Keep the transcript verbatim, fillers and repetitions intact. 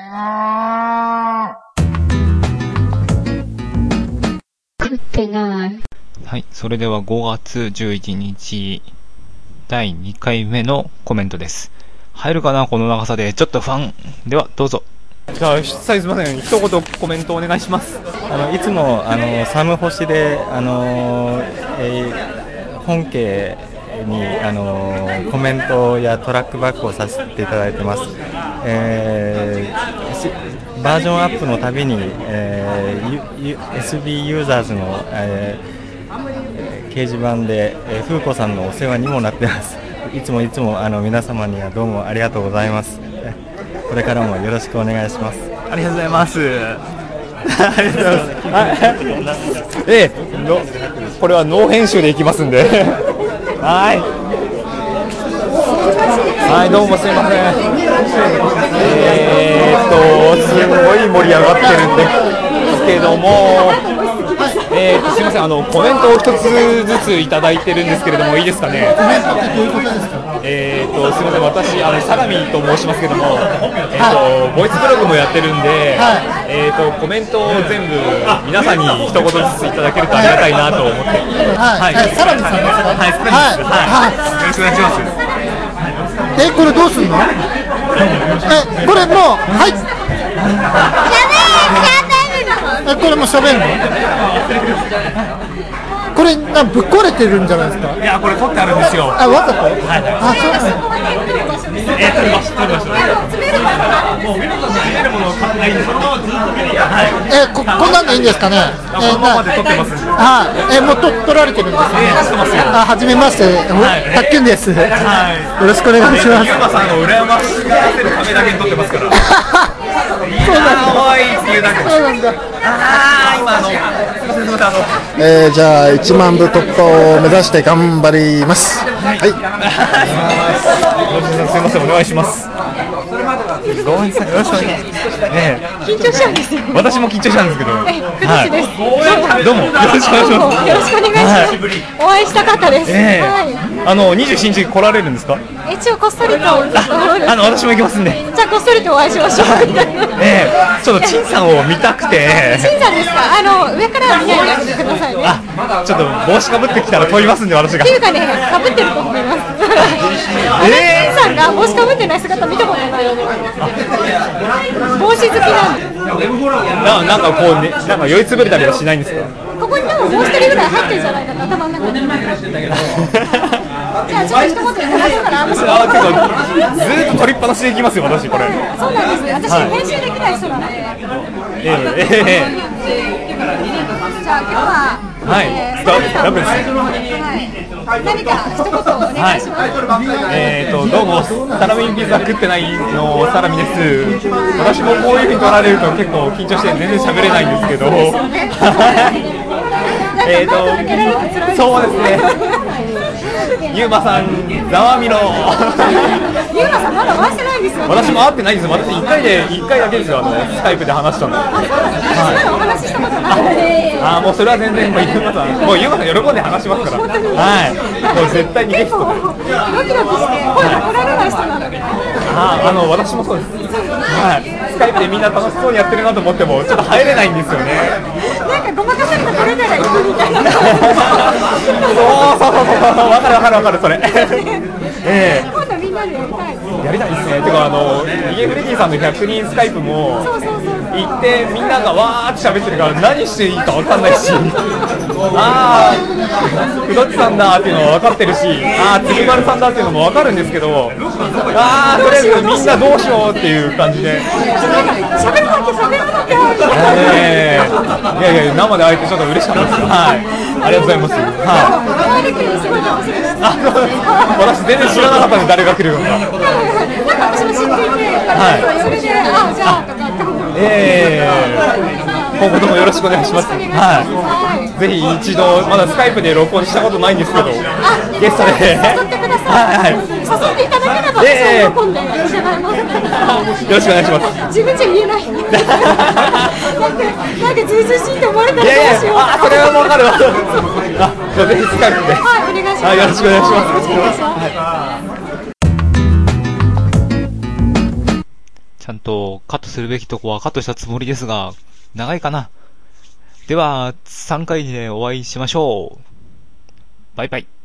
食ってない。 はい、それではごがつじゅういちにちだいにかいめのコメントです。入るかなこの長さで、ちょっと不安。ではどうぞ。 じゃあすいません、一言コメントお願いします。 あのいつもあのサム星であの、えー、本家にあのコメントやトラックバックをさせていただいてます。えー、バージョンアップのたびに、えー、エスビー ユーザーズの、えー、掲示板で、えー、風子さんのお世話にもなってます。いつもいつもあの皆様にはどうもありがとうございます。これからもよろしくお願いします。 ありがとうございます。ありがとうございます。ええ、これはノー編集でいきますんで。はい。はい、どうもすみません。えーっと、すごい盛り上がってるんですけども、えーっと、すみません、あの、コメントを一つずついただいてるんですけれども、いいですかね。えーっと、すみません、私、あの、相模と申しますけども、えーっと、ボイスブログもやってるんで、えーっと、コメントを全部、皆さんに一言ずついただけるとありがたいなと思って。 はい、相模さんですか。 はい、相模です。はい。よろしくお願いします。 え、これどうすんの？え、これもう、はい。え、これも喋るの？これなぶっ壊れてるんじゃないですか？ いや、これ取ってあるんですよ。 あ、わざと？はい。 あ、そうです。え、取りました、取りました。もう詰めるものを買ってないんで、そのままずっと見る。はい。 え、こ、こんなんでいいんですかね？ このままで取ってます。 はい。え、もうと取られてるんですね。 え、取ってますよ。 あ、はじめまして、たっきゅんです。はい。よろしくお願いします。 ゆうまさんを羨ましがらせるためだけに取ってますから。そうなんだ。おいっていうだけ。そうなんだ。ああ、今あの、すみません、すみません、あの。 えー、じゃあいちまんぶ突破を目指して頑張ります。はい。 すみません、お願いします。ごめんなさい、よろしくお願いします。ね、 緊張したんですよ。 私も緊張したんですけど。 え、くずしです。 どうもよろしくお願いします。 よろしくお願いします。お会いしたかったです。はい。 あのにじゅうしちにち来られるんですか？ 一応こっそりと。 あの私も行きますんで。 じゃあこっそりとお会いしましょう。 ええ、ちょっと陳さんを見たくて。 陳さんですか？あの上から見ないでくださいね。 あ、ちょっと帽子かぶってきたら飛びますんで私が。 っていうかね、かぶってると思います。ええ。陳さんが帽子かぶってない姿見たことない。帽子好きなんで。 な、なんかこうね、なんか酔いつぶれたりはしないんですか？ ここに多分もう一人ぐらい入ってるんじゃないかな、頭の中に。じゃあちょっと一言話そうかな。あ、結構ずーっと取りっぱなしでいきますよ私これ。 そうなんですね。私、はい、編集できない人なんで。えええええ。 じゃあ今日ははい。 えー、 ダブルです。 はい。何か一言お願いします。 はい、えーとどうもサラミピザ食ってないのサラミです。私もこういう風に取られると結構緊張して全然喋れないんですけど。えーとそうですね。ゆうまさん、ざわみろ。 ゆうまさんまだお会いしてないんですよ、ね。 私も会ってないんです。私一回で一回だけですよ。あのスカイプで話したの。 はい。お話ししたことないので。 ああ、もうそれは全然もうゆうまさん、もうゆうまさん喜んで話しますから。はい。もう絶対にゲストで。 ドキドキして声が来られない人なので。 ああ、あの私もそうです。はい。スカイプでみんな楽しそうにやってるなと思ってもちょっと入れないんですよね。 なんかごまかされたこれならいいみたいな。 そうそうそうそう、わかるわかるわかるそれ。ええ。 今度みんなでやりたい。 やりたいですね。てかあのイゲフレディさんのひゃくにんスカイプも行ってみんながわーって喋ってるから何していいかわかんないし、あーくどっちさんだっていうのは分かってるし、あーつぐまるさんだっていうのも分かるんですけど、あーとりあえずみんなどうしようっていう感じで。 喋らなきゃ喋らなきゃ。 えー、いやいや生で会えてちょっと嬉しかったです。はい。ありがとうございます。はい。あ、私全然知らなかったんで誰が来るのか。 なんか私も知っていて、はい、それで、あ、じゃあとかって思って。 えー、今後ともよろしくお願いします。はい。ぜひ一度まだスカイプで録音したことないんですけど、ゲストで誘ってください。はい。誘っていただければ私は喜んで伺います。 よろしくお願いします。 自分じゃ言えない。なんかなんかずうずうしいって思われたらどうしよう。 あ、それはもう分かるわ。あ、じゃあぜひスカイプで。 はい、お願いします。 はい、よろしくお願いします。 よろしくお願いします。 チちゃんとカットするべきとこはカットしたつもりですが、長いかな。では、さんかいでお会いしましょう。バイバイ。